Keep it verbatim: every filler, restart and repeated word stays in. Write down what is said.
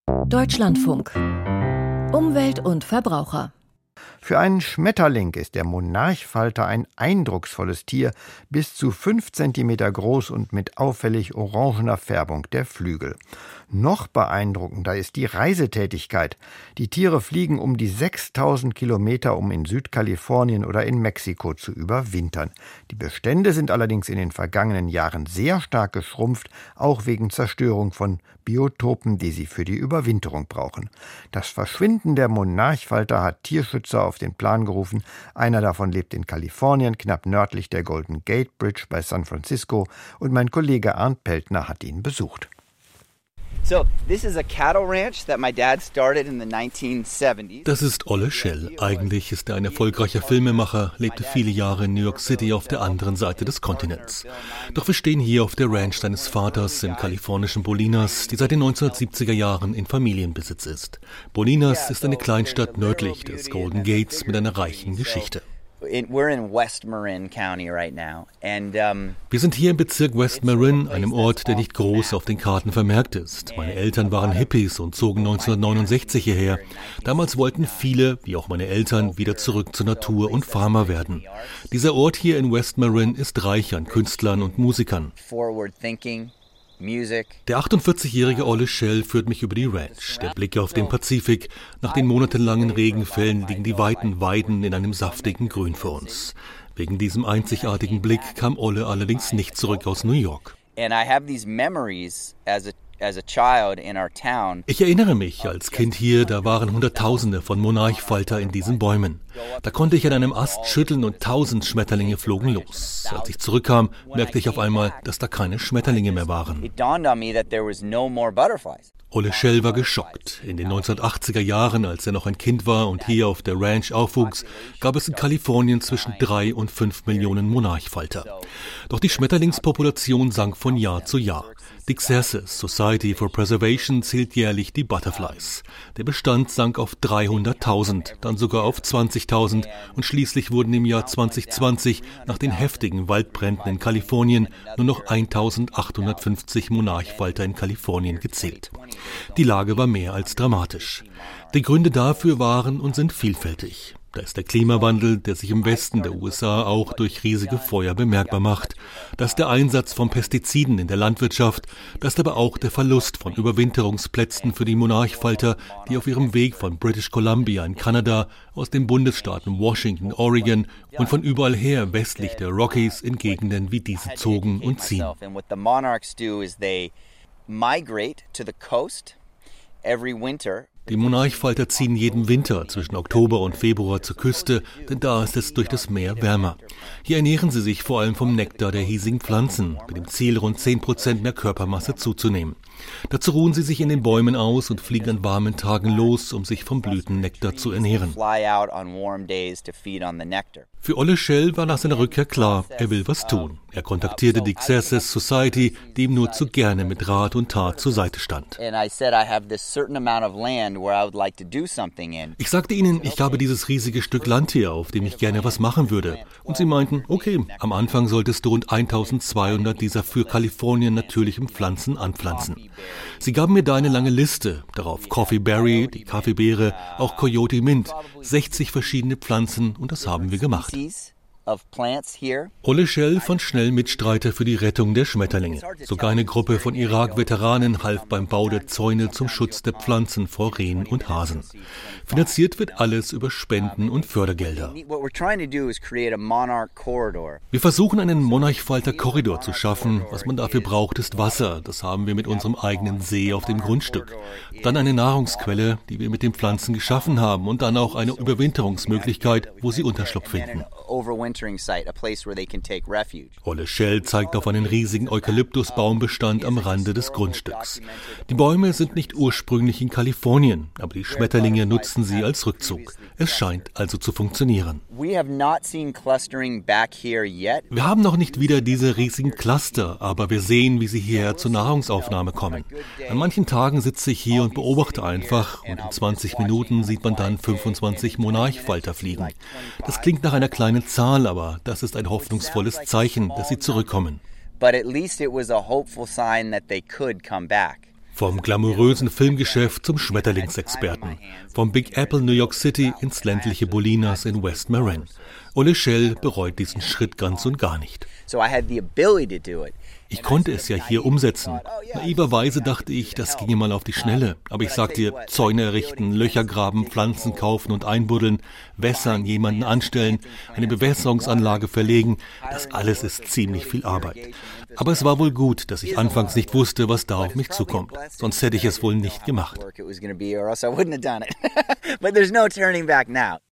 Deutschlandfunk. Umwelt und Verbraucher. Für einen Schmetterling ist der Monarchfalter ein eindrucksvolles Tier, bis zu fünf Zentimeter groß und mit auffällig orangener Färbung der Flügel. Noch beeindruckender ist die Reisetätigkeit. Die Tiere fliegen um die sechstausend Kilometer, um in Südkalifornien oder in Mexiko zu überwintern. Die Bestände sind allerdings in den vergangenen Jahren sehr stark geschrumpft, auch wegen Zerstörung von Biotopen, die sie für die Überwinterung brauchen. Das Verschwinden der Monarchfalter hat Tierschützer auf den Plan gerufen. Einer davon lebt in Kalifornien, knapp nördlich der Golden Gate Bridge bei San Francisco, und mein Kollege Arndt Peltner hat ihn besucht. Das ist Ole Schell. Eigentlich ist er ein erfolgreicher Filmemacher, lebte viele Jahre in New York City auf der anderen Seite des Kontinents. Doch wir stehen hier auf der Ranch seines Vaters im kalifornischen Bolinas, die seit den neunzehnhundertsiebziger Jahren in Familienbesitz ist. Bolinas ist eine Kleinstadt nördlich des Golden Gates mit einer reichen Geschichte. We're in West Marin County right now. And, um, Wir sind hier im Bezirk West Marin, einem Ort, der nicht groß auf den Karten vermerkt ist. Meine Eltern waren Hippies und zogen neunzehnhundertneunundsechzig hierher. Damals wollten viele, wie auch meine Eltern, wieder zurück zur Natur und Farmer werden. Dieser Ort hier in West Marin ist reich an Künstlern und Musikern. Der achtundvierzigjährige Ole Schell führt mich über die Ranch. Der Blick auf den Pazifik. Nach den monatelangen Regenfällen liegen die weiten Weiden in einem saftigen Grün vor uns. Wegen diesem einzigartigen Blick kam Ole allerdings nicht zurück aus New York. Ich erinnere mich, als Kind hier, da waren Hunderttausende von Monarchfalter in diesen Bäumen. Da konnte ich an einem Ast schütteln und tausend Schmetterlinge flogen los. Als ich zurückkam, merkte ich auf einmal, dass da keine Schmetterlinge mehr waren. Ole Schell war geschockt. In den neunzehnhundertachtziger Jahren, als er noch ein Kind war und hier auf der Ranch aufwuchs, gab es in Kalifornien zwischen drei und fünf Millionen Monarchfalter. Doch die Schmetterlingspopulation sank von Jahr zu Jahr. Die Xerces Society for Preservation zählt jährlich die Butterflies. Der Bestand sank auf dreihunderttausend, dann sogar auf zwanzigtausend und schließlich wurden im Jahr zweitausendzwanzig nach den heftigen Waldbränden in Kalifornien nur noch eintausendachthundertfünfzig Monarchfalter in Kalifornien gezählt. Die Lage war mehr als dramatisch. Die Gründe dafür waren und sind vielfältig. Da ist der Klimawandel, der sich im Westen der U S A auch durch riesige Feuer bemerkbar macht. Da ist der Einsatz von Pestiziden in der Landwirtschaft. Da ist aber auch der Verlust von Überwinterungsplätzen für die Monarchfalter, die auf ihrem Weg von British Columbia in Kanada, aus den Bundesstaaten Washington, Oregon und von überall her westlich der Rockies in Gegenden wie diese zogen und ziehen. Die Monarchfalter ziehen jeden Winter zwischen Oktober und Februar zur Küste, denn da ist es durch das Meer wärmer. Hier ernähren sie sich vor allem vom Nektar der hiesigen Pflanzen, mit dem Ziel, rund zehn Prozent mehr Körpermasse zuzunehmen. Dazu ruhen sie sich in den Bäumen aus und fliegen an warmen Tagen los, um sich vom Blütennektar zu ernähren. Für Ole Schell war nach seiner Rückkehr klar, er will was tun. Er kontaktierte die Xerces Society, die ihm nur zu gerne mit Rat und Tat zur Seite stand. Ich sagte ihnen, ich habe dieses riesige Stück Land hier, auf dem ich gerne was machen würde. Und sie meinten, okay, am Anfang solltest du rund eintausendzweihundert dieser für Kalifornien natürlichen Pflanzen anpflanzen. Sie gaben mir da eine lange Liste, darauf Coffee Berry, die Kaffeebeere, auch Coyote Mint, sechzig verschiedene Pflanzen, und das haben wir gemacht. Ole Schell fand schnell Mitstreiter für die Rettung der Schmetterlinge. Sogar eine Gruppe von Irak-Veteranen half beim Bau der Zäune zum Schutz der Pflanzen vor Rehen und Hasen. Finanziert wird alles über Spenden und Fördergelder. Wir versuchen, einen Monarchfalter-Korridor zu schaffen. Was man dafür braucht, ist Wasser. Das haben wir mit unserem eigenen See auf dem Grundstück. Dann eine Nahrungsquelle, die wir mit den Pflanzen geschaffen haben, und dann auch eine Überwinterungsmöglichkeit, wo sie Unterschlupf finden. Ole Schell zeigt auf einen riesigen Eukalyptusbaumbestand am Rande des Grundstücks. Die Bäume sind nicht ursprünglich in Kalifornien, aber die Schmetterlinge nutzen sie als Rückzug. Es scheint also zu funktionieren. Wir haben noch nicht wieder diese riesigen Cluster, aber wir sehen, wie sie hierher zur Nahrungsaufnahme kommen. An manchen Tagen sitze ich hier und beobachte einfach, und in zwanzig Minuten sieht man dann fünfundzwanzig Monarchfalter fliegen. Das klingt nach einer kleinen Zahl, aber das ist ein hoffnungsvolles Zeichen, dass sie zurückkommen. Vom glamourösen Filmgeschäft zum Schmetterlingsexperten. Vom Big Apple New York City ins ländliche Bolinas in West Marin. Ole Schell bereut diesen Schritt ganz und gar nicht. Ich konnte es ja hier umsetzen. Naiverweise dachte ich, das ginge mal auf die Schnelle. Aber ich sag dir, Zäune errichten, Löcher graben, Pflanzen kaufen und einbuddeln, wässern, jemanden anstellen, eine Bewässerungsanlage verlegen, das alles ist ziemlich viel Arbeit. Aber es war wohl gut, dass ich anfangs nicht wusste, was da auf mich zukommt. Sonst hätte ich es wohl nicht gemacht.